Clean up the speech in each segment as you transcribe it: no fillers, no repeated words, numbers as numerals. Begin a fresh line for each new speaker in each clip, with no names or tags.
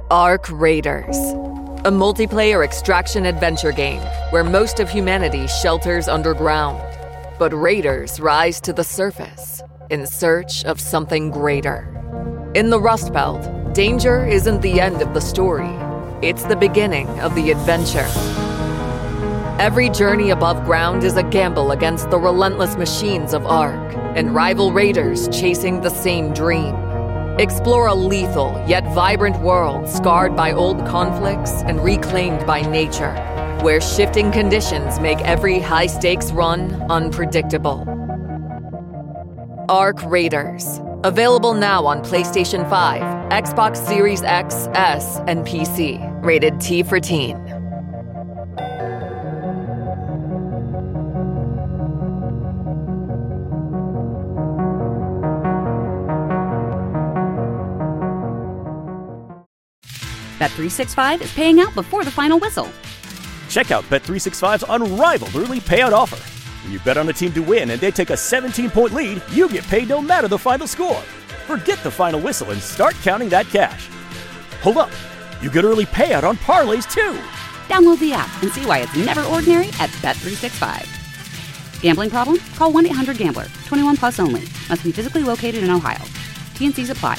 Ark Raiders, a multiplayer extraction adventure game where most of humanity shelters underground, but raiders rise to the surface in search of something greater. In the Rust Belt, danger isn't the end of the story. It's the beginning of the adventure. Every journey above ground is a gamble against the relentless machines of Ark and rival raiders chasing the same dream. Explore a lethal yet vibrant world scarred by old conflicts and reclaimed by nature, where shifting conditions make every high-stakes run unpredictable. Ark Raiders. Available now on PlayStation 5, Xbox Series X, S, and PC. Rated T for Teen.
Bet365 is paying out before the final whistle.
Check out Bet365's unrivaled early payout offer. When you bet on a team to win and they take a 17-point lead, you get paid no matter the final score. Forget the final whistle and start counting that cash. Hold up. You get early payout on parlays, too.
Download the app and see why it's never ordinary at Bet365. Gambling problem? Call 1-800-GAMBLER. 21 plus only. Must be physically located in Ohio. T&Cs apply.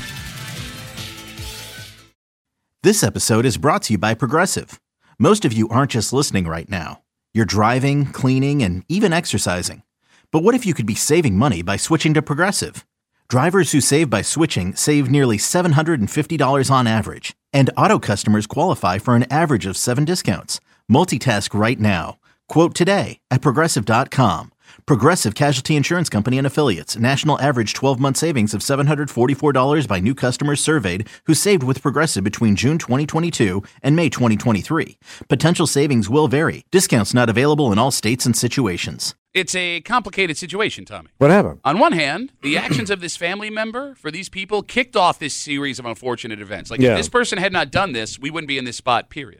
This episode is brought to you by Progressive. Most of you aren't just listening right now. You're driving, cleaning, and even exercising. But what if you could be saving money by switching to Progressive? Drivers who save by switching save nearly $750 on average. And auto customers qualify for an average of 7 discounts. Multitask right now. Quote today at Progressive.com. Progressive Casualty Insurance Company and Affiliates. National average 12-month savings of $744 by new customers surveyed who saved with Progressive between June 2022 and May 2023. Potential savings will vary. Discounts not available in all states and situations.
It's a complicated situation, Tommy.
What happened?
On one hand, the actions of this family member for these people kicked off this series of unfortunate events. If this person had not done this, we wouldn't be in this spot, period.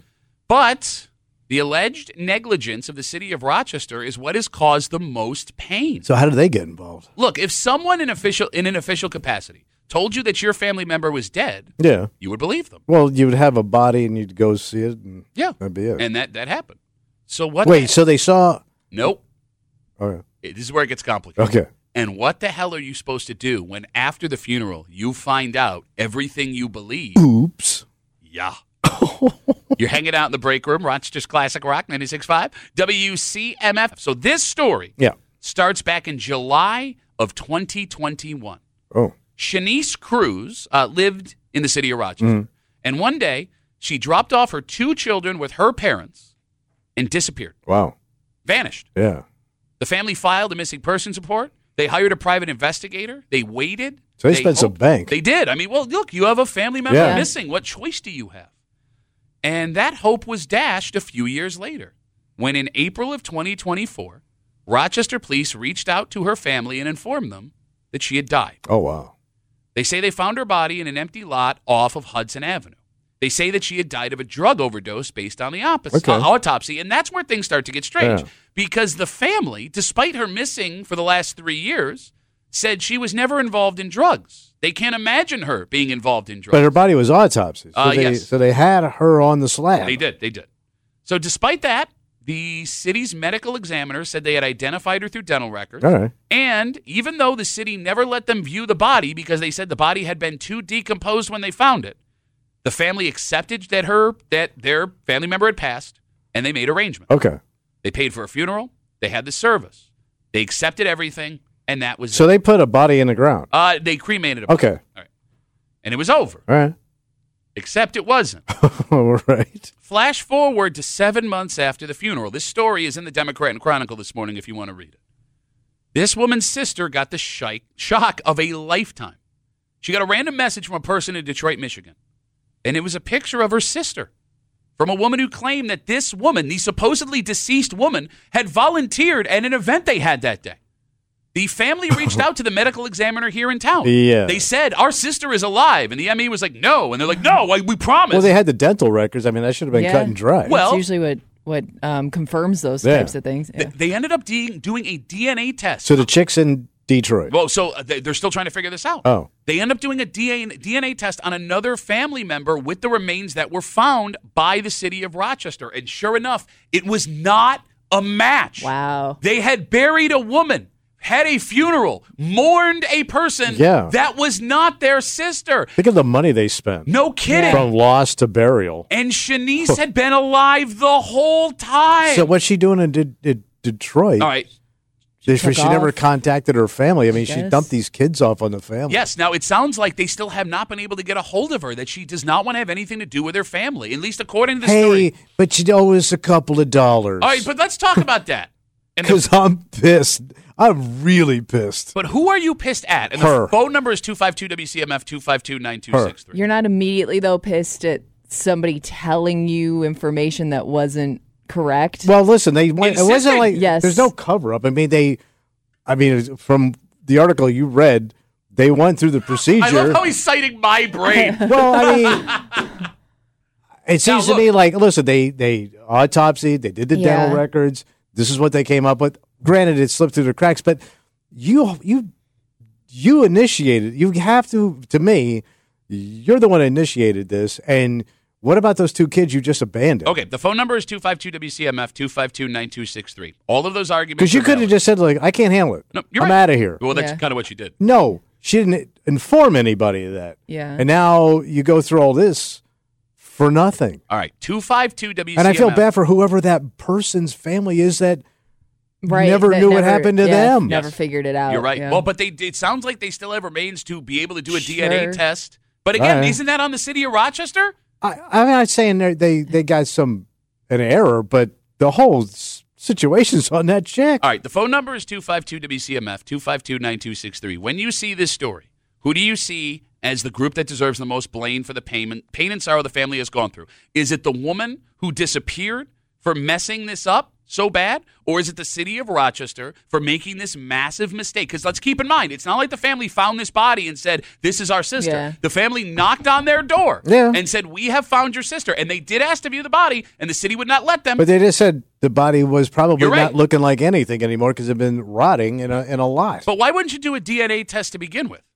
But the alleged negligence of the city of Rochester is what has caused the most pain.
So how did they get involved?
Look, if someone in an official capacity told you that your family member was dead, you would believe them.
Well, you would have a body and you'd go see it, and that'd be it.
And that happened. So what?
Wait, so they saw?
Nope.
Okay.
This is where it gets complicated.
Okay.
And what the hell are you supposed to do when after the funeral you find out everything you believe?
Oops.
Yeah. You're hanging out in the break room, Rochester's Classic Rock 96.5, WCMF. So this story starts back in July of 2021.
Oh.
Shanice Cruz lived in the city of Rochester. And one day, she dropped off her 2 children with her parents and disappeared.
Wow.
Vanished.
Yeah.
The family filed a missing persons report. They hired a private investigator. They waited.
So they spent some bank.
They did. I mean, well, look, you have a family member missing. What choice do you have? And that hope was dashed a few years later when in April of 2024, Rochester police reached out to her family and informed them that she had died.
Oh, wow.
They say they found her body in an empty lot off of Hudson Avenue. They say that she had died of a drug overdose based on the autopsy. And that's where things start to get strange because the family, despite her missing for the last 3 years, said she was never involved in drugs. They can't imagine her being involved in drugs.
But her body was autopsied. So they had her on the slab.
They did. So despite that, the city's medical examiner said they had identified her through dental records.
All right.
And even though the city never let them view the body because they said the body had been too decomposed when they found it, the family accepted that their family member had passed, and they made arrangements.
Okay.
They paid for a funeral. They had the service. They accepted everything, and that was
So they put a body in the ground.
They cremated a body.
Okay.
All right. And it was over.
All right.
Except it wasn't.
All right.
Flash forward to 7 months after the funeral. This story is in the Democrat and Chronicle this morning if you want to read it. This woman's sister got the shock of a lifetime. She got a random message from a person in Detroit, Michigan. And it was a picture of her sister from a woman who claimed that this woman, the supposedly deceased woman, had volunteered at an event they had that day. The family reached out to the medical examiner here in town.
Yeah.
They said, our sister is alive. And the ME was like, no. And they're like, no, we promise.
Well, they had the dental records. I mean, that should have been cut and dry.
Well,
that's usually what confirms those types of things.
Yeah. They ended up doing a DNA test.
So the chick's in Detroit.
Well, so they're still trying to figure this out.
Oh.
They end up doing a DNA test on another family member with the remains that were found by the city of Rochester. And sure enough, it was not a match.
Wow.
They had buried a woman, had a funeral, mourned a person that was not their sister.
Think of the money they spent.
No kidding.
From loss to burial.
And Shanice had been alive the whole time.
So what's she doing in Detroit?
All right.
She never contacted her family. I mean, she dumped these kids off on the family.
Yes. Now, it sounds like they still have not been able to get a hold of her, that she does not want to have anything to do with her family, at least according to the story.
Hey, but you owe us a couple of dollars.
All right, but let's talk about that.
Because I'm pissed. I'm really pissed.
But who are you pissed at? And
her.
The phone number is 252-WCMF, 252-9263.
You're not immediately, though, pissed at somebody telling you information that wasn't correct.
Well, listen, it wasn't like there's no cover up. I mean, from the article you read, they went through the procedure.
I love how he's citing my brain.
Well, I mean, it seems to me like, listen, they autopsied, they did the dental records. This is what they came up with. Granted, it slipped through the cracks, but you initiated. You have to me, you're the one that initiated this, and. What about those two kids you just abandoned?
Okay, the phone number is 252-WCMF, 252-9263. All of those arguments.
Because you could have just said, like, I can't handle it.
No, you're
I'm
right.
out of here.
Well, that's kind of what you did.
No, she didn't inform anybody of that.
Yeah.
And now you go through all this for nothing.
All right, 252-WCMF.
And I feel bad for whoever that person's family is that never knew what happened to them.
Never figured it out.
You're right.
Yeah.
Well, but it sounds like they still have remains to be able to do a DNA test. But again, isn't that on the city of Rochester?
I'm not saying they got an error, but the whole situation's on that chick.
All right, the phone number is 252-WCMF, 252-9263. When you see this story, who do you see as the group that deserves the most blame for the pain and sorrow the family has gone through? Is it the woman who disappeared for messing this up so bad? Or is it the city of Rochester for making this massive mistake? Because let's keep in mind, it's not like the family found this body and said, this is our sister.
Yeah.
The family knocked on their door and said, we have found your sister. And they did ask to view the body, and the city would not let them.
But they just said the body was probably not looking like anything anymore because it had been rotting in a lot.
But why wouldn't you do a DNA test to begin with?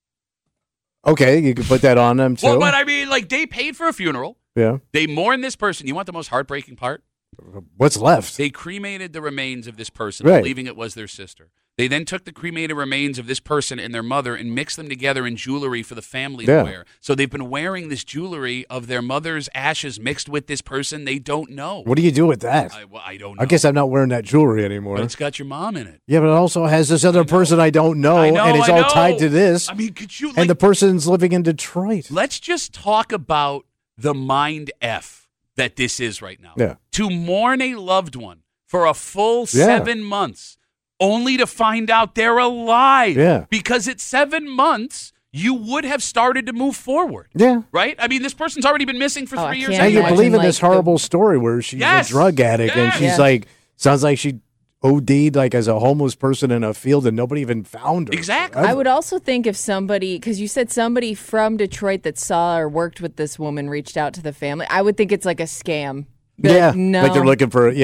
Okay, you could put that on them, too.
Well, but I mean, like, they paid for a funeral.
Yeah.
They mourned this person. You want the most heartbreaking part?
What's left?
They cremated the remains of this person, believing it was their sister. They then took the cremated remains of this person and their mother and mixed them together in jewelry for the family to wear. So they've been wearing this jewelry of their mother's ashes mixed with this person they don't know.
What do you do with that?
I don't know.
I guess I'm not wearing that jewelry anymore.
But it's got your mom in it.
Yeah, but it also has this other person I don't know, and it's all tied to this.
I mean, could you?
And the person's living in Detroit.
Let's just talk about the mind F that this is right now.
Yeah.
To mourn a loved one for a full 7 months, only to find out they're alive.
Yeah.
Because at 7 months, you would have started to move forward.
Yeah.
Right? I mean, this person's already been missing for 3 years.
And you believe in this horrible story where she's a drug addict and she's like, sounds like she OD'd like as a homeless person in a field and nobody even found her.
Exactly.
I would also think if somebody, because you said somebody from Detroit that saw or worked with this woman reached out to the family, I would think it's like a scam. But no,
like they're looking for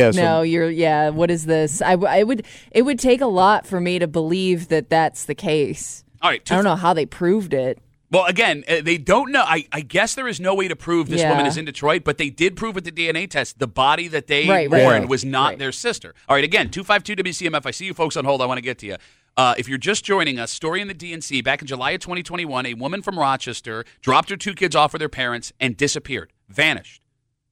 what is this? It would take a lot for me to believe that that's the case.
All right.
I don't know how they proved it.
Well, again, they don't know. I guess there is no way to prove this woman is in Detroit, but they did prove with the DNA test the body that they mourned was not their sister. All right, again, 252-WCMF. I see you folks on hold. I want to get to you. If you're just joining us, story in the DNC. Back in July of 2021, a woman from Rochester dropped her 2 kids off with their parents and disappeared, vanished.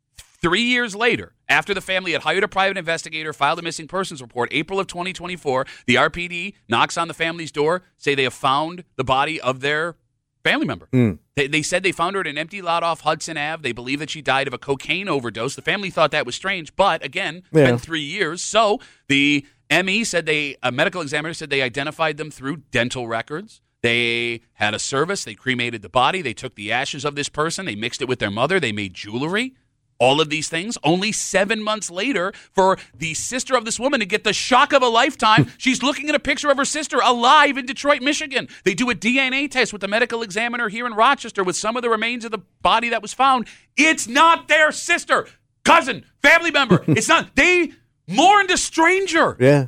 3 years later, after the family had hired a private investigator, filed a missing persons report, April of 2024, the RPD knocks on the family's door, say they have found the body of their family member. They said they found her at an empty lot off Hudson Ave. They believe that she died of a cocaine overdose. The family thought that was strange, but again, it's been 3 years. So the ME said a medical examiner said they identified them through dental records. They had a service. They cremated the body. They took the ashes of this person. They mixed it with their mother. They made jewelry. All of these things, only 7 months later, for the sister of this woman to get the shock of a lifetime. She's looking at a picture of her sister alive in Detroit, Michigan. They do a DNA test with the medical examiner here in Rochester with some of the remains of the body that was found. It's not their sister, cousin, family member. It's not. They mourned a stranger.
Yeah.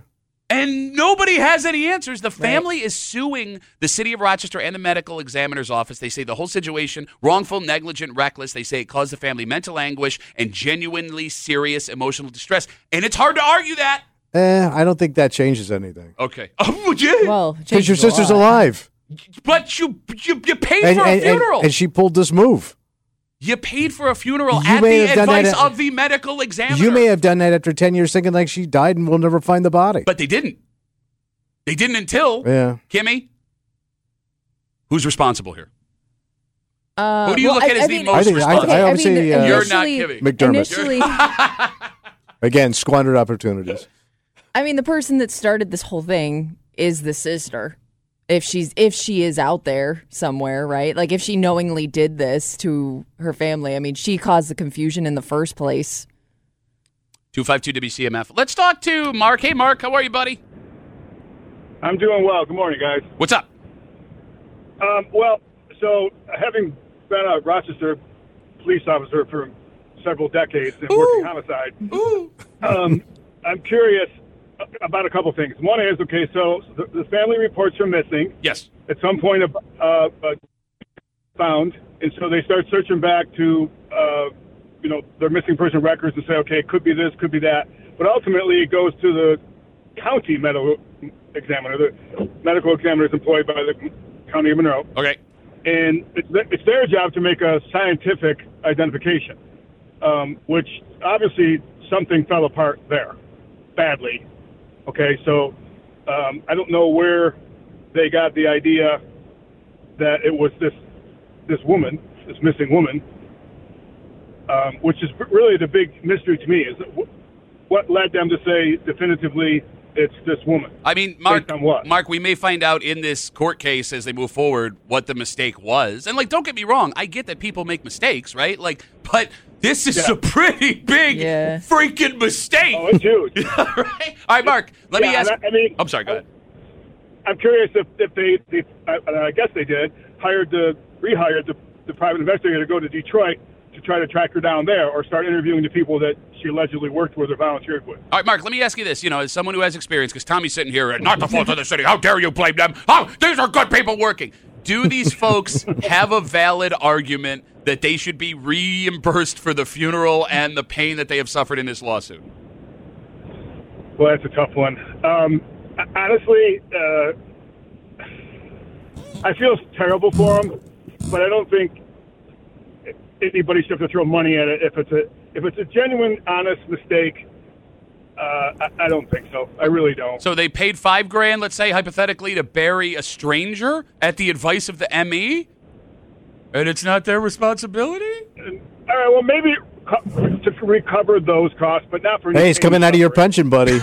And nobody has any answers. The family is suing the city of Rochester and the medical examiner's office. They say the whole situation, wrongful, negligent, reckless. They say it caused the family mental anguish and genuinely serious emotional distress. And it's hard to argue that.
I don't think that changes anything.
Okay. Oh, yeah.
Well,
because your sister's alive.
But you paid for a funeral.
And she pulled this move.
You paid for a funeral at the advice of the medical examiner.
You may have done that after 10 years thinking like she died and we'll never find the body.
But they didn't. They didn't until, Kimmy, who's responsible here? Who do you look at as the most responsible?
I would say
you're not Kimmy.
McDermott. Again, squandered opportunities.
I mean, the person that started this whole thing is the sister. If she is out there somewhere, right? Like if she knowingly did this to her family, I mean, she caused the confusion in the first place.
252 WCMF. Let's talk to Mark. Hey, Mark, how are you, buddy?
I'm doing well. Good morning, guys.
What's up?
Well, so having been a Rochester police officer for several decades and working homicide, I'm curious about a couple things. One is, okay, so the family reports her missing.
Yes.
At some point, found, and so they start searching back to, their missing person records and say, okay, it could be this, could be that. But ultimately, it goes to the county medical examiner. The medical examiner is employed by the county of Monroe.
Okay.
And it's their job to make a scientific identification, which obviously something fell apart there badly. Okay, so I don't know where they got the idea that it was this woman, this missing woman, which is really the big mystery to me, is what led them to say definitively it's this woman.
I mean, Mark, we may find out in this court case as they move forward what the mistake was. And, don't get me wrong, I get that people make mistakes, right? But this is a pretty big freaking mistake.
Oh, it's huge.
Right? All right, Mark, let me ask. I'm sorry, go ahead.
I'm curious if they I guess they did, rehired the private investigator to go to Detroit to try to track her down there or start interviewing the people that she allegedly worked with or volunteered with.
All right, Mark, let me ask you this, as someone who has experience, because Tommy's sitting here, not the fault of the city, how dare you blame them? Oh, these are good people working. Do these folks have a valid argument that they should be reimbursed for the funeral and the pain that they have suffered in this lawsuit?
Well, that's a tough one. Honestly, I feel terrible for them, but I don't think anybody should have to throw money at it. If it's a genuine, honest mistake, I don't think so. I really don't.
So they paid $5,000, let's say hypothetically, to bury a stranger at the advice of the ME, and it's not their responsibility.
All right. Well, maybe to recover those costs, but not for.
Hey, it's coming out of your pension, buddy.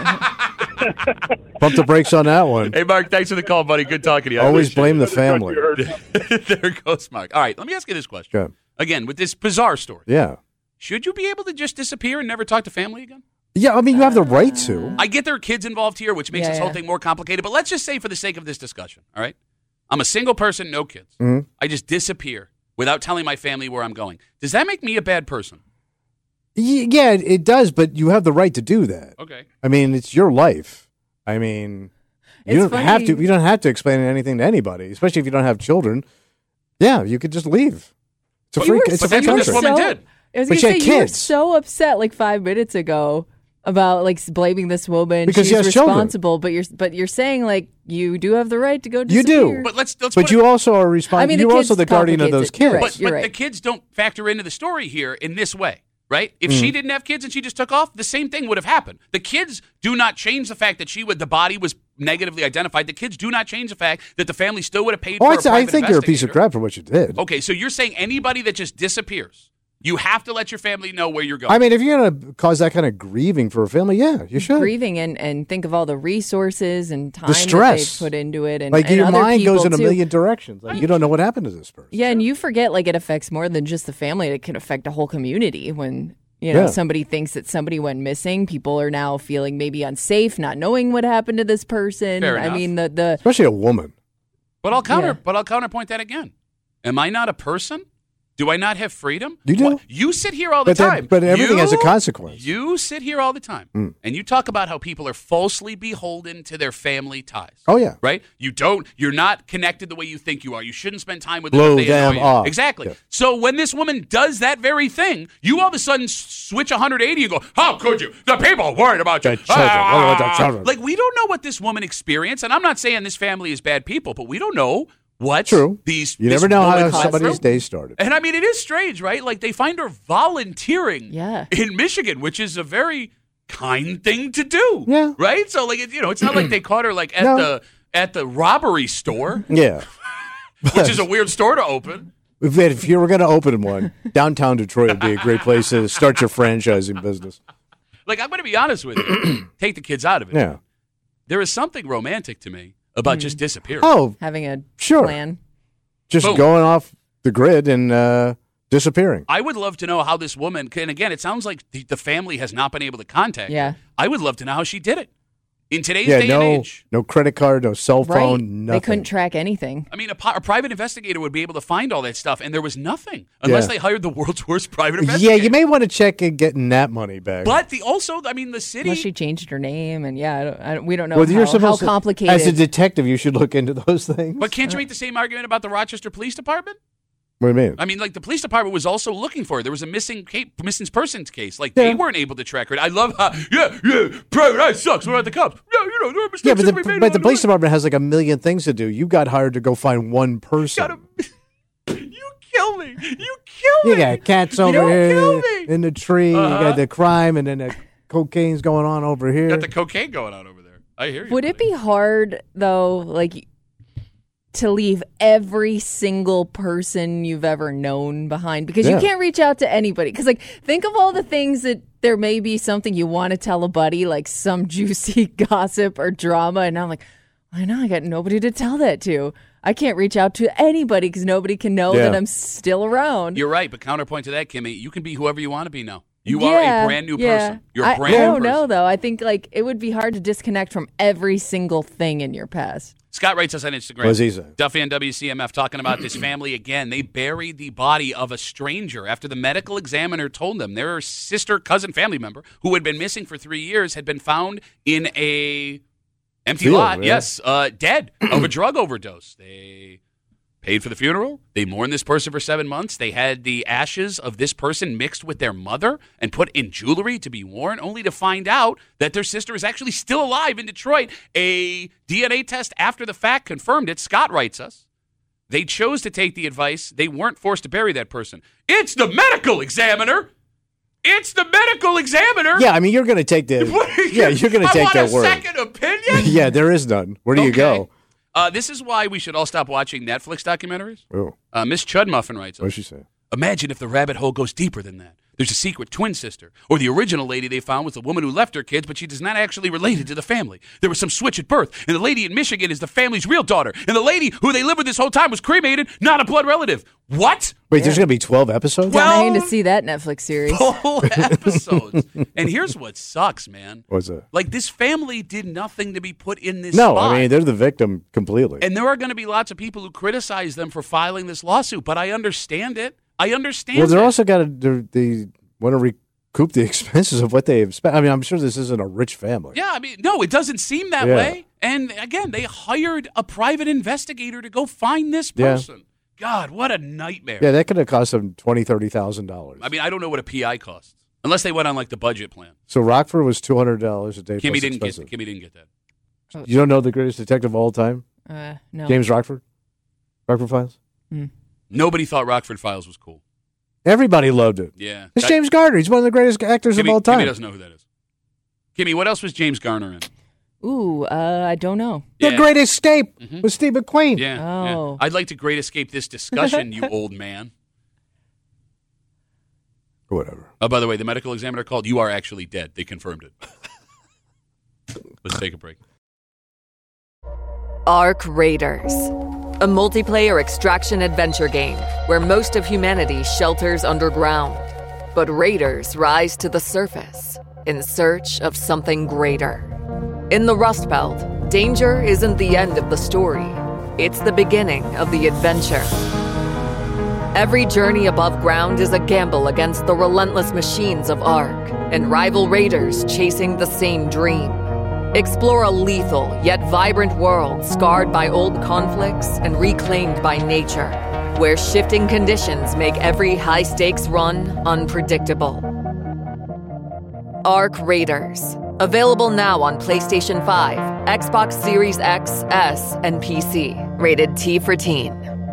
Pump the brakes on that one.
Hey, Mark, thanks for the call, buddy. Good talking to you.
Always blame the family.
There goes Mark. All right, let me ask you this question.
Okay.
Again, with this bizarre story.
Yeah.
Should you be able to just disappear and never talk to family again?
Yeah, I mean, you have the right to.
I get there are kids involved here, which makes this whole thing more complicated. But let's just say for the sake of this discussion, all right? I'm a single person, no kids.
Mm-hmm.
I just disappear without telling my family where I'm going. Does that make me a bad person?
Yeah, it does, but you have the right to do that.
Okay.
I mean, it's your life. I mean, you don't have to explain anything to anybody, especially if you don't have children. Yeah, you could just leave. It's a free country.
This woman did.
I was going to say, you were so upset 5 minutes ago about blaming this woman
because
she's responsible,
children.
but you're saying you do have the right to go
disappear. You do,
but let's.
But you also are responsible. I mean, you're also the guardian of those kids.
But the kids don't factor into the story here in this way, right? If she didn't have kids and she just took off, the same thing would have happened. The kids do not change the fact that the body was negatively identified. The kids do not change the fact that the family still would have paid for a private
I think you're a piece of crap for what you did.
Okay, so you're saying anybody that just disappears, you have to let your family know where you're going.
I mean, if you're going to cause that kind of grieving for a family, yeah, you should.
Grieving and think of all the resources and time
the stress
that they put into it. And
your
other
mind goes in a
too.
million directions. You don't know what happened to this person.
Yeah, and you forget it affects more than just the family. It can affect a whole community when somebody thinks that somebody went missing. People are now feeling maybe unsafe, not knowing what happened to this person.
Fair enough.
I mean, the
especially a woman.
But I'll counterpoint that again. Am I not a person? Do I not have freedom?
You do.
You sit here all the time.
But everything has a consequence.
You sit here all the time, and you talk about how people are falsely beholden to their family ties.
Oh, yeah.
Right? You're not connected the way you think you are. You shouldn't spend time with
Blow
them if they
them
annoy you.
off.
Exactly.
Yeah.
So when this woman does that very thing, you all of a sudden switch 180 and go, how could you? The people are worried about you.
The children.
Like, we don't know what this woman experienced, and I'm not saying this family is bad people, but we don't know what
True.
these.
You
this
never know
woman
how somebody's day started.
And I mean, it is strange, right? Like, they find her volunteering in Michigan, which is a very kind thing to do.
Yeah.
Right? So, like, it's not like they caught her, like, at the robbery store.
Yeah.
Which is a weird store to open.
If you were going to open one, downtown Detroit would be a great place to start your franchising business.
Like, I'm going to be honest with you. Take the kids out of it.
Yeah.
There is something romantic to me about just disappearing.
Oh,
having a
sure.
plan.
Just
Boom.
going off the grid and disappearing.
I would love to know how this woman, and again, it sounds like the family has not been able to contact her. I would love to know how she did it. In today's day and age.
No credit card, no cell phone,
Right.
nothing.
They couldn't track anything.
I mean, a private investigator would be able to find all that stuff, and there was nothing unless they hired the world's worst private investigator.
Yeah, you may want to check in getting that money back.
But the city.
Unless she changed her name, and we don't know
Well, you're
how
supposed to-
complicated.
As a detective, you should look into those things.
But can't you make the same argument about the Rochester Police Department?
What do you mean?
I mean, like, the police department was also looking for her. There was a missing persons case. Like, they weren't able to track her. I love how, private eye sucks. What about the cops? Yeah, there are mistakes
Yeah,
that we made
but the
along
police
the way.
department has like a million things to do. You got hired to go find one person.
You kill me. You kill me.
You got cats
You
over
don't
here
kill me.
in the tree. You got the crime, and then the cocaine's going on over here.
Got the cocaine going on over there. I hear you.
Would it be hard though, like, to leave every single person you've ever known behind? Because you can't reach out to anybody. Because, like, think of all the things that there may be something you want to tell a buddy, like some juicy gossip or drama, and I'm like, I know, I got nobody to tell that to. I can't reach out to anybody because nobody can know that I'm still around.
You're right, but counterpoint to that, Kimmy, you can be whoever you want to be now. You are a brand new person. You're a brand new person.
I don't know, though. I think, like, it would be hard to disconnect from every single thing in your past.
Scott writes us on Instagram.
What's he say?
Duffy and WCMF talking about this family again. They buried the body of a stranger after the medical examiner told them their sister, cousin, family member, who had been missing for 3 years, had been found in a empty lot.
Yeah.
Yes, dead of a drug overdose. They paid for the funeral. They mourned this person for 7 months. They had the ashes of this person mixed with their mother and put in jewelry to be worn, only to find out that their sister is actually still alive in Detroit. A DNA test after the fact confirmed it. Scott writes us. They chose to take the advice. They weren't forced to bury that person. It's the medical examiner. It's the medical examiner.
Yeah, I mean, you're going to take the. Yeah, you're going to take their word.
I want a second opinion.
Yeah, there is none. Where do you go?
This is why we should all stop watching Netflix documentaries.
Oh.
Miss Chudmuffin writes,
What'd she say?
Imagine if the rabbit hole goes deeper than that. There's a secret twin sister. Or the original lady they found was the woman who left her kids, but she does not actually related to the family. There was some switch at birth, and the lady in Michigan is the family's real daughter. And the lady who they lived with this whole time was cremated, not a blood relative. What?
Wait, there's going to be 12 episodes?
Dying to see that Netflix series.
Full episodes. And here's what sucks, man.
What's that?
Like, this family did nothing to be put in this
No,
spot.
I mean, they're the victim completely.
And there are going to be lots of people who criticize them for filing this lawsuit, but I understand it. I understand
Well, they're
it.
also got to, they want to recoup the expenses of what they have spent. I mean, I'm sure this isn't a rich family.
Yeah, I mean, no, it doesn't seem that way. And again, they hired a private investigator to go find this person. God, what a nightmare.
Yeah, that could have cost them $20,000, $30,000.
I mean, I don't know what a PI costs. Unless they went on, like, the budget plan.
So Rockford was $200 a day.
Kimmy
plus
didn't
expenses.
get that.
You don't know the greatest detective of all time?
No.
James Rockford? Rockford Files?
Nobody thought Rockford Files was cool.
Everybody loved it.
Yeah.
It's James Garner. He's one of the greatest actors of all time.
Kimmy doesn't know who that is. Kimmy, what else was James Garner in?
Ooh, I don't know.
The Great Escape with Steve McQueen.
Yeah. I'd like to Great Escape this discussion, you old man.
Whatever.
Oh, by the way, the medical examiner called. You are actually dead. They confirmed it. Let's take a break.
Ark Raiders, a multiplayer extraction adventure game where most of humanity shelters underground. But raiders rise to the surface in search of something greater. In the Rust Belt, danger isn't the end of the story. It's the beginning of the adventure. Every journey above ground is a gamble against the relentless machines of ARC and rival raiders chasing the same dream. Explore a lethal yet vibrant world scarred by old conflicts and reclaimed by nature, where shifting conditions make every high-stakes run unpredictable. ARC Raiders. Available now on PlayStation 5, Xbox Series X, S, and PC. Rated T for Teen.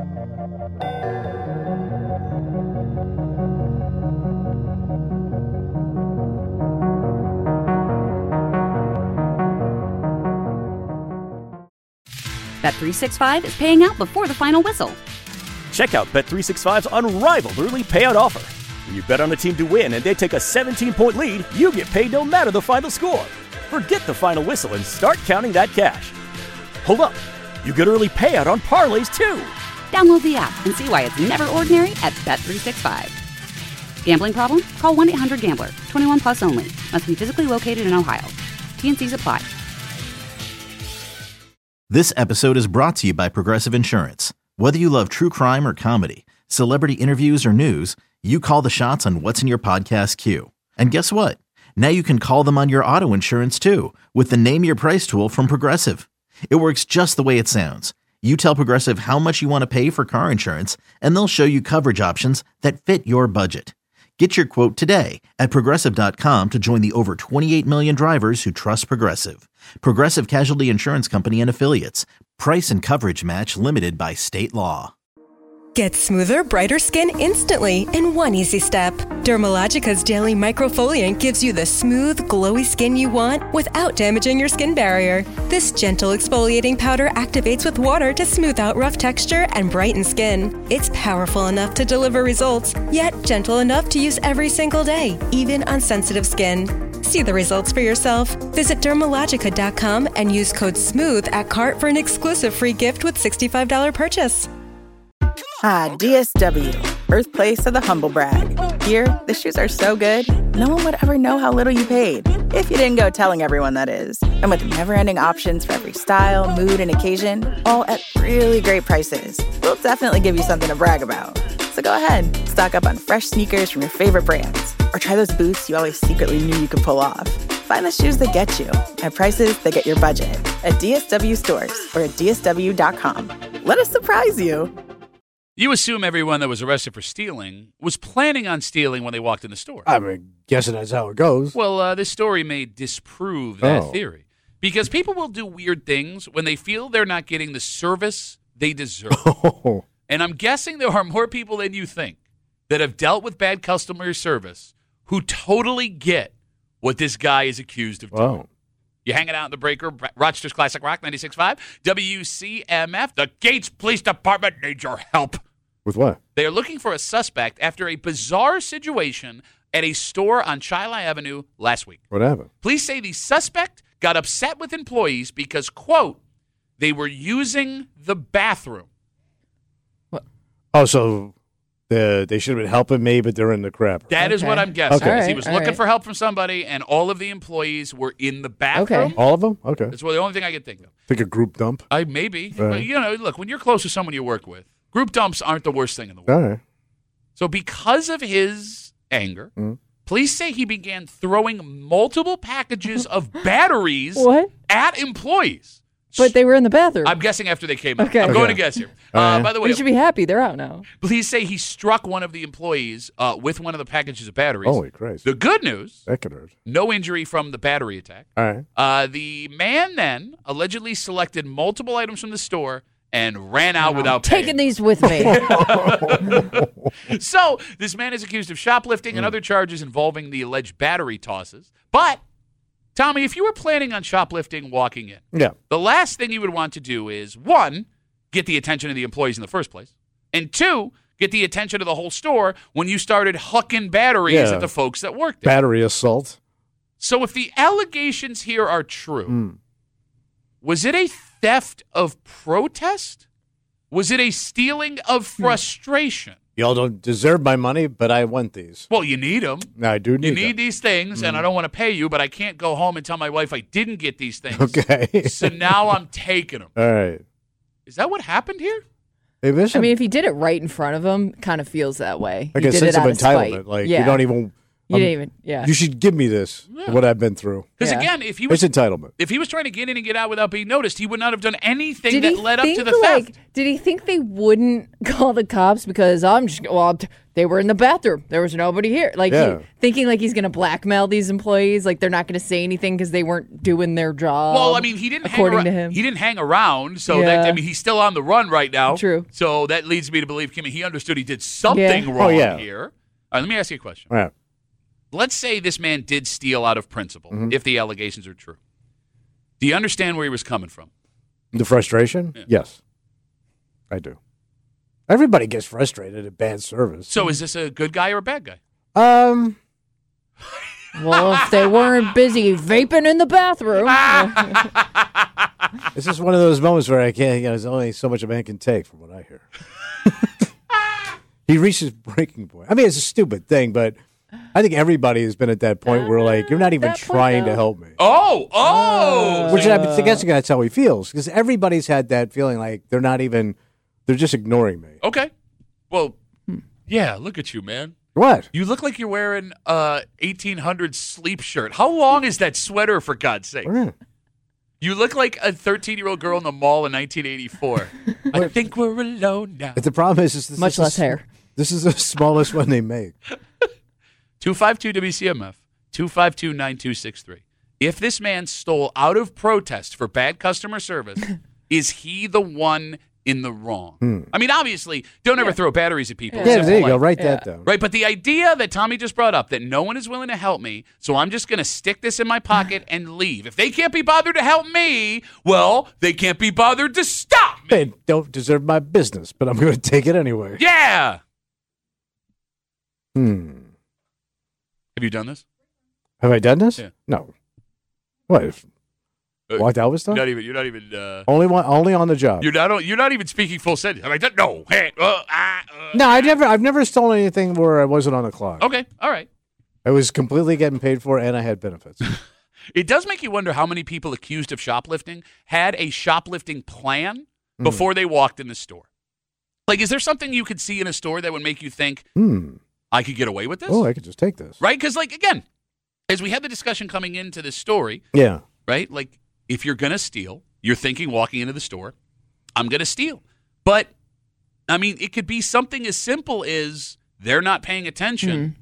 Bet365 is paying out before the final whistle.
Check out Bet365's unrivaled early payout offer. When you bet on a team to win and they take a 17-point lead, you get paid no matter the final score. Forget the final whistle and start counting that cash. Hold up. You get early payout on parlays, too.
Download the app and see why it's never ordinary at Bet365. Gambling problem? Call 1-800-GAMBLER. 21 plus only. Must be physically located in Ohio. T&Cs apply.
This episode is brought to you by Progressive Insurance. Whether you love true crime or comedy, celebrity interviews or news, you call the shots on what's in your podcast queue. And guess what? Now you can call them on your auto insurance too with the Name Your Price tool from Progressive. It works just the way it sounds. You tell Progressive how much you want to pay for car insurance, and they'll show you coverage options that fit your budget. Get your quote today at Progressive.com to join the over 28 million drivers who trust Progressive. Progressive Casualty Insurance Company and Affiliates. Price and coverage match limited by state law.
Get smoother, brighter skin instantly in one easy step. Dermalogica's Daily Microfoliant gives you the smooth, glowy skin you want without damaging your skin barrier. This gentle exfoliating powder activates with water to smooth out rough texture and brighten skin. It's powerful enough to deliver results, yet gentle enough to use every single day, even on sensitive skin. See the results for yourself. Visit Dermalogica.com and use code SMOOTH at cart for an exclusive free gift with $65 purchase.
Ah, DSW, birthplace of the humble brag. Here, the shoes are so good, no one would ever know how little you paid. If you didn't go telling everyone, that is. And with never-ending options for every style, mood, and occasion, all at really great prices, we'll definitely give you something to brag about. So go ahead, stock up on fresh sneakers from your favorite brands, or try those boots you always secretly knew you could pull off. Find the shoes that get you at prices that get your budget at DSW stores or at DSW.com. Let us surprise you.
You assume everyone that was arrested for stealing was planning on stealing when they walked in the store.
I'm guessing that's how it goes.
Well, this story may disprove that theory. Because people will do weird things when they feel they're not getting the service they deserve. And I'm guessing there are more people than you think that have dealt with bad customer service who totally get what this guy is accused of doing. You hanging out in the breaker, Rochester's Classic Rock 96.5, WCMF. The Gates Police Department needs your help.
With what?
They are looking for a suspect after a bizarre situation at a store on Shiloh Avenue last week.
What happened?
Police say the suspect got upset with employees because, quote, they were using the bathroom.
What? Oh, so they should have been helping me, but they're in the crap.
That is what I'm guessing.
Okay.
He was looking for help from somebody, and all of the employees were in the bathroom.
Okay. All of them? Okay.
That's the only thing I can think of.
Think a group dump?
Maybe.
Right.
But, you know, look, when you're close to someone you work with, group dumps aren't the worst thing in the world.
All right.
So because of his anger, police say he began throwing multiple packages of batteries at employees.
But they were in the bathroom.
I'm guessing after they came out.
Okay.
I'm going to guess here. By the way,
you should be happy. They're out now.
Police say he struck one of the employees with one of the packages of batteries.
Holy Christ.
The good news,
that could hurt.
No injury from the battery attack.
All right.
The man then allegedly selected multiple items from the store and ran out without paying.
Taking these with me.
So this man is accused of shoplifting and other charges involving the alleged battery tosses. But Tommy, if you were planning on shoplifting walking in, the last thing you would want to do is, one, get the attention of the employees in the first place, and two, get the attention of the whole store when you started hucking batteries at the folks that worked there.
Battery assault.
So if the allegations here are true, was it a theft of protest? Was it a stealing of frustration?
Y'all don't deserve my money, but I want these.
Well, you need them.
I do need them.
You need these things, and I don't want to pay you, but I can't go home and tell my wife I didn't get these things.
Okay.
So now I'm taking them.
All right.
Is that what happened here?
Hey, Bishop.
I mean, if he did it right in front of him, kind of feels that way.
Like
he
a
did
sense
it
of
out
entitlement.
spite.
Like
yeah.
you don't even.
You didn't even. Yeah.
You should give me this. What I've been through.
Because again, if he was
it's entitlement.
If he was trying to get in and get out without being noticed, he would not have done anything that led up to the
like,
theft.
Did he think they wouldn't call the cops because they were in the bathroom. There was nobody here. Like thinking like he's going to blackmail these employees. Like they're not going to say anything because they weren't doing their job.
Well, I mean, he didn't.
According to him,
he didn't hang around. So he's still on the run right now.
True.
So that leads me to believe, Kimmy, he understood he did something wrong here. All right, let me ask you a question.
All right.
Let's say this man did steal out of principle, if the allegations are true. Do you understand where he was coming from?
The frustration? Yeah. Yes, I do. Everybody gets frustrated at bad service.
So is this a good guy or a bad guy?
Well, if they weren't busy vaping in the bathroom.
This is one of those moments where I can't, there's only so much a man can take from what I hear. He reaches breaking point. I mean, it's a stupid thing, but I think everybody has been at that point where, like, you're not even trying to help me. Which I guess that's how he feels, because everybody's had that feeling like they're just ignoring me.
Okay. Well, yeah, look at you, man.
What?
You look like you're wearing a 1800s sleep shirt. How long is that sweater, for God's sake? You look like a 13-year-old girl in the mall in 1984. I think we're alone now.
But the problem is this
much less hair.
This is the smallest one they make.
252-WCMF, 252-9263. If this man stole out of protest for bad customer service, is he the one in the wrong? I mean, obviously, don't ever throw batteries at people.
Yeah, there you go. Write that down.
Right, but the idea that Tommy just brought up, that no one is willing to help me, so I'm just going to stick this in my pocket and leave. If they can't be bothered to help me, well, they can't be bothered to stop me.
They don't deserve my business, but I'm going to take it anyway.
Yeah. Have you done this?
Have I done this?
Yeah.
No. What? Walked out with stuff?
You're not even.
Only on the job.
You're not even speaking full sentence. Have I done? No.
No, I've never stolen anything where I wasn't on the clock.
Okay. All right.
I was completely getting paid for, and I had benefits.
It does make you wonder how many people accused of shoplifting had a shoplifting plan before they walked in the store. Like, is there something you could see in a store that would make you think, I could get away with this?
Oh, I could just take this.
Right? Because, like, again, as we had the discussion coming into this story, right? Like, if you're going to steal, you're thinking walking into the store, I'm going to steal. But, I mean, it could be something as simple as they're not paying attention.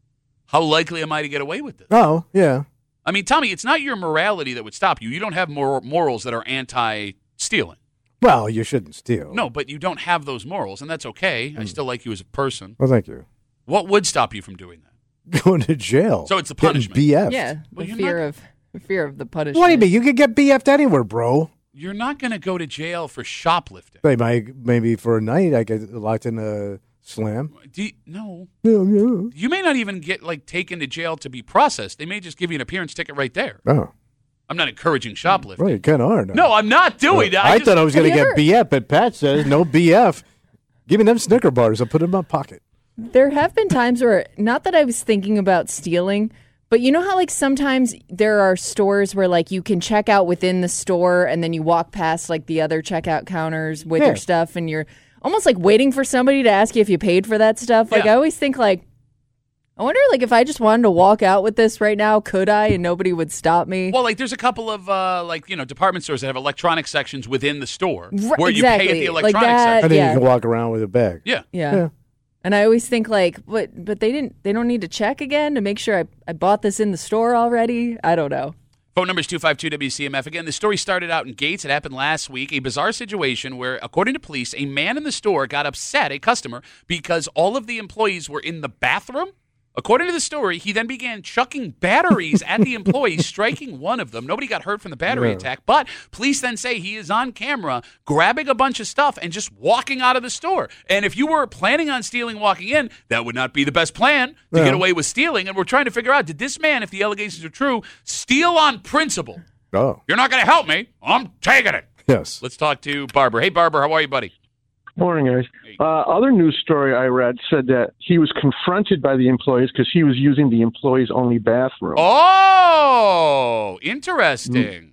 How likely am I to get away with this?
Oh, yeah.
I mean, Tommy, it's not your morality that would stop you. You don't have morals that are anti-stealing.
Well, you shouldn't steal.
No, but you don't have those morals, and that's okay. I still like you as a person.
Well, thank you.
What would stop you from doing that?
Going to jail.
So it's the punishment.
BF.
Yeah,
Well,
the fear of the punishment.
What do you mean? You could get BF'd anywhere, bro.
You're not going to go to jail for shoplifting.
Maybe for a night I get locked in a slam.
No.
Yeah.
You may not even get taken to jail to be processed. They may just give you an appearance ticket right there.
Oh.
I'm not encouraging shoplifting.
Well, you kind of are now.
No, I'm not doing that.
I thought I was going to get BF, but Pat says no BF. Give me them Snicker bars. I'll put them in my pocket.
There have been times where, not that I was thinking about stealing, but you know how sometimes there are stores where you can check out within the store and then you walk past the other checkout counters with your stuff and you're almost waiting for somebody to ask you if you paid for that stuff. I always think I wonder if I just wanted to walk out with this right now, could I? And nobody would stop me.
Well, there's a couple of department stores that have electronic sections within the store where
exactly.
you pay at the electronic section.
And then you can walk around with a bag.
Yeah.
And I always think but they don't need to check again to make sure I bought this in the store already. I don't know.
Phone number is 252-WCMF. Again, the story started out in Gates. It happened last week. A bizarre situation where, according to police, a man in the store got upset, a customer, because all of the employees were in the bathroom. According to the story, he then began chucking batteries at the employees, striking one of them. Nobody got hurt from the battery attack, but police then say he is on camera grabbing a bunch of stuff and just walking out of the store. And if you were planning on stealing walking in, that would not be the best plan to get away with stealing. And we're trying to figure out, did this man, if the allegations are true, steal on principle?
Oh.
You're not going to help me. I'm taking it.
Yes.
Let's talk to Barber. Hey, Barber, how are you, buddy?
Morning, guys. Other news story I read said that he was confronted by the employees because he was using the employees' only bathroom.
Oh, interesting.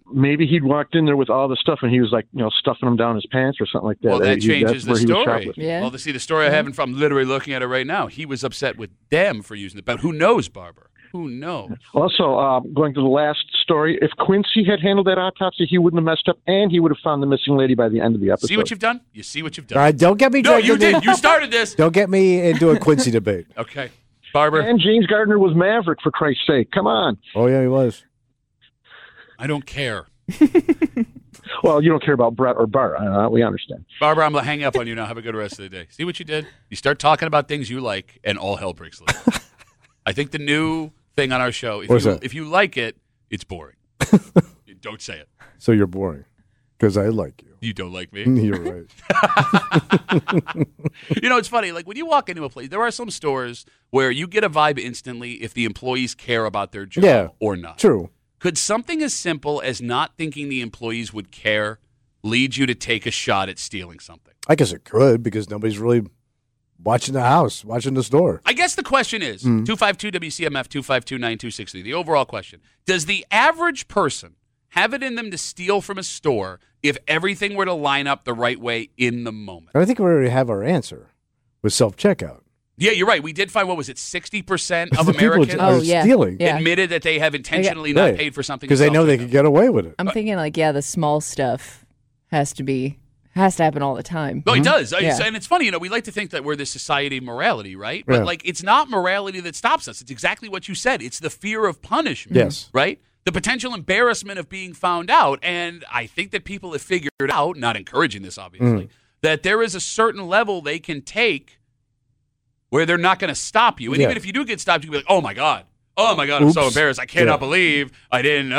maybe he'd walked in there with all the stuff and he was like, stuffing them down his pants or something like that.
Well, that changes the story.
Yeah.
Well, the story I have I'm literally looking at it right now. He was upset with them for using it, but who knows, Barbara? Who knows?
Also, going to the last story, if Quincy had handled that autopsy, he wouldn't have messed up, and he would have found the missing lady by the end of the episode.
See what you've done? You see what you've done?
All right, don't get me.
No, you did. You started this.
Don't get me into a Quincy debate.
Okay, Barbara.
And James Gardner was Maverick, for Christ's sake. Come on.
Oh yeah, he was.
I don't care.
Well, you don't care about Brett or Bart. We understand.
Barbara, I'm going to hang up on you now. Have a good rest of the day. See what you did? You start talking about things you like, and all hell breaks loose. I think the new thing on our show, if you like it, it's boring. Don't say it.
So you're boring because I like you.
You don't like me?
You're right.
It's funny. Like when you walk into a place, there are some stores where you get a vibe instantly if the employees care about their job or not.
True.
Could something as simple as not thinking the employees would care lead you to take a shot at stealing something?
I guess it could because nobody's really watching the house, watching the store.
I guess the question is, 252-WCMF, 252-9263, the overall question, does the average person have it in them to steal from a store if everything were to line up the right way in the moment?
I think we already have our answer with self-checkout.
Yeah, you're right. We did find, 60% of Americans
stealing.
admitted that they have intentionally not paid for something.
Because they know they could get away with it.
I'm thinking the small stuff has to happen all the time.
No, it does. And it's funny, we like to think that we're this society of morality, right? But it's not morality that stops us. It's exactly what you said. It's the fear of punishment.
Yes.
Right? The potential embarrassment of being found out. And I think that people have figured out, not encouraging this obviously, that there is a certain level they can take where they're not going to stop you. And even if you do get stopped, you can be like, oh my God, I'm so embarrassed. I cannot believe I didn't